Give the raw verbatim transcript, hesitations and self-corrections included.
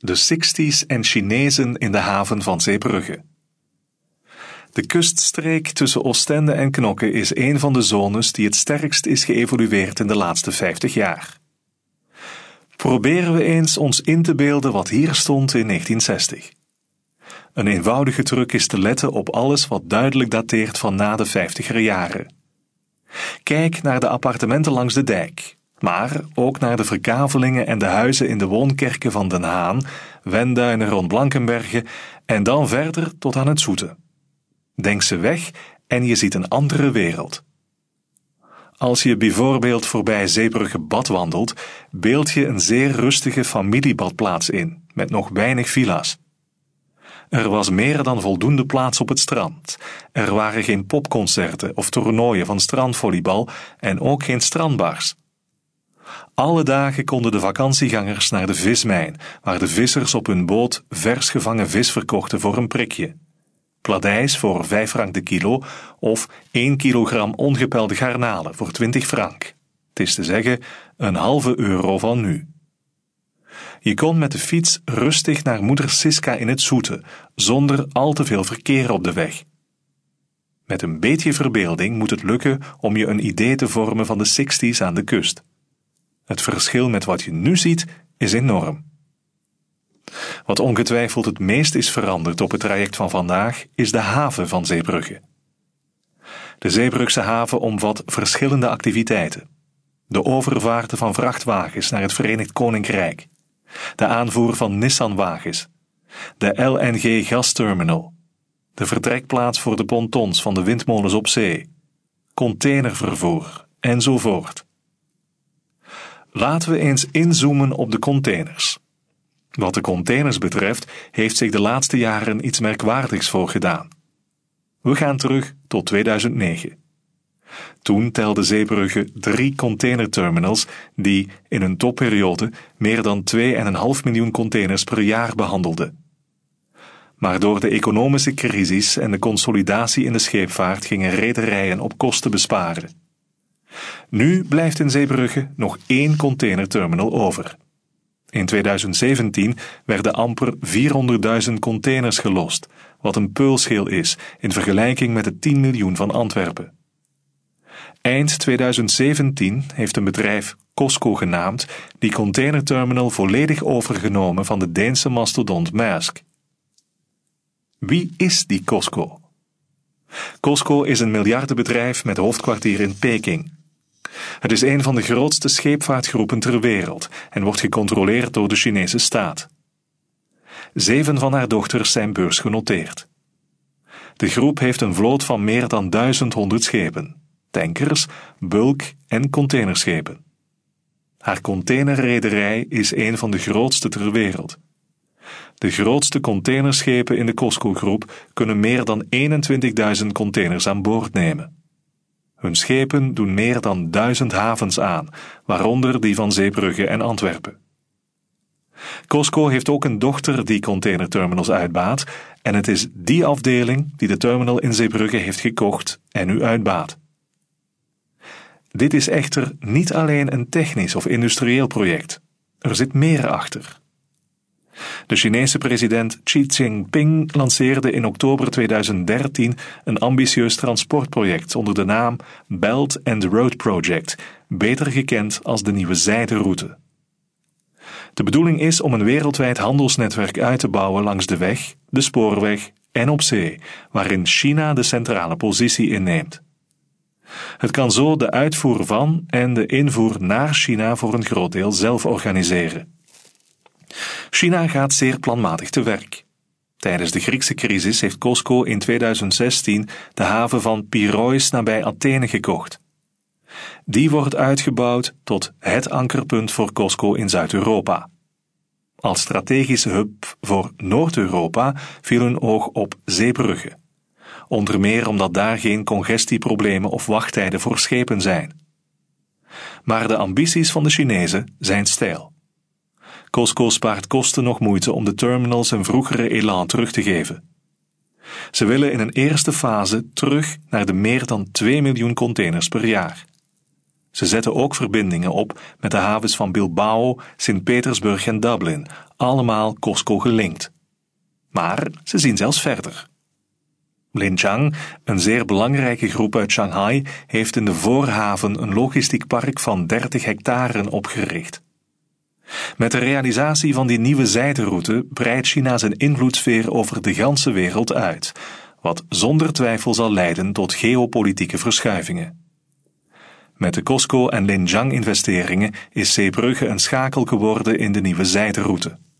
De Sixties en Chinezen in de haven van Zeebrugge. De kuststreek tussen Oostende en Knokke is een van de zones die het sterkst is geëvolueerd in de laatste vijftig jaar. Proberen we eens ons in te beelden wat hier stond in negentien zestig. Een eenvoudige truc is te letten op alles wat duidelijk dateert van na de vijftiger jaren. Kijk naar de appartementen langs de dijk, maar ook naar de verkavelingen en de huizen in de woonkerken van Den Haan, Wenduinen rond Blankenberge en dan verder tot aan het Zoete. Denk ze weg en je ziet een andere wereld. Als je bijvoorbeeld voorbij Zeebrugge Bad wandelt, beeld je een zeer rustige familiebadplaats in, met nog weinig villa's. Er was meer dan voldoende plaats op het strand. Er waren geen popconcerten of toernooien van strandvolleybal en ook geen strandbars. Alle dagen konden de vakantiegangers naar de vismijn, waar de vissers op hun boot vers gevangen vis verkochten voor een prikje. Pladijs voor vijf frank de kilo of één kilogram ongepelde garnalen voor twintig frank. Het is te zeggen, een halve euro van nu. Je kon met de fiets rustig naar moeder Siska in het Zoete, zonder al te veel verkeer op de weg. Met een beetje verbeelding moet het lukken om je een idee te vormen van de Sixties aan de kust. Het verschil met wat je nu ziet is enorm. Wat ongetwijfeld het meest is veranderd op het traject van vandaag is de haven van Zeebrugge. De Zeebrugse haven omvat verschillende activiteiten. De overvaarten van vrachtwagens naar het Verenigd Koninkrijk, de aanvoer van Nissan-wagens, de L N G-gasterminal, de vertrekplaats voor de pontons van de windmolens op zee, containervervoer enzovoort. Laten we eens inzoomen op de containers. Wat de containers betreft heeft zich de laatste jaren iets merkwaardigs voorgedaan. We gaan terug tot tweeduizend negen. Toen telde Zeebrugge drie containerterminals die in een topperiode meer dan twee komma vijf miljoen containers per jaar behandelden. Maar door de economische crisis en de consolidatie in de scheepvaart gingen rederijen op kosten besparen. Nu blijft in Zeebrugge nog één containerterminal over. In tweeduizend zeventien werden amper vierhonderdduizend containers gelost, wat een peulschil is in vergelijking met de tien miljoen van Antwerpen. Eind tweeduizend zeventien heeft een bedrijf COSCO genaamd die containerterminal volledig overgenomen van de Deense mastodont Maersk. Wie is die COSCO? COSCO is een miljardenbedrijf met hoofdkwartier in Peking. Het is een van de grootste scheepvaartgroepen ter wereld en wordt gecontroleerd door de Chinese staat. Zeven van haar dochters zijn beursgenoteerd. De groep heeft een vloot van meer dan duizendhonderd schepen, tankers, bulk- en containerschepen. Haar containerrederij is een van de grootste ter wereld. De grootste containerschepen in de COSCO-groep kunnen meer dan eenentwintigduizend containers aan boord nemen. Hun schepen doen meer dan duizend havens aan, waaronder die van Zeebrugge en Antwerpen. COSCO heeft ook een dochter die containerterminals uitbaat en het is die afdeling die de terminal in Zeebrugge heeft gekocht en nu uitbaat. Dit is echter niet alleen een technisch of industrieel project. Er zit meer achter. De Chinese president Xi Jinping lanceerde in oktober tweeduizend dertien een ambitieus transportproject onder de naam Belt and Road Project, beter gekend als de Nieuwe Zijderoute. De bedoeling is om een wereldwijd handelsnetwerk uit te bouwen langs de weg, de spoorweg en op zee, waarin China de centrale positie inneemt. Het kan zo de uitvoer van en de invoer naar China voor een groot deel zelf organiseren. China gaat zeer planmatig te werk. Tijdens de Griekse crisis heeft COSCO in tweeduizend zestien de haven van Piräus nabij Athene gekocht. Die wordt uitgebouwd tot het ankerpunt voor COSCO in Zuid-Europa. Als strategische hub voor Noord-Europa viel hun oog op Zeebrugge. Onder meer omdat daar geen congestieproblemen of wachttijden voor schepen zijn. Maar de ambities van de Chinezen zijn steil. COSCO spaart kosten nog moeite om de terminals een vroegere elan terug te geven. Ze willen in een eerste fase terug naar de meer dan twee miljoen containers per jaar. Ze zetten ook verbindingen op met de havens van Bilbao, Sint-Petersburg en Dublin, allemaal Cosco gelinkt. Maar ze zien zelfs verder. Linjiang, een zeer belangrijke groep uit Shanghai, heeft in de voorhaven een logistiek park van dertig hectare opgericht. Met de realisatie van die nieuwe zijderoute breidt China zijn invloedssfeer over de ganse wereld uit, wat zonder twijfel zal leiden tot geopolitieke verschuivingen. Met de Cosco- en Linjiang-investeringen is Zeebrugge een schakel geworden in de nieuwe zijderoute.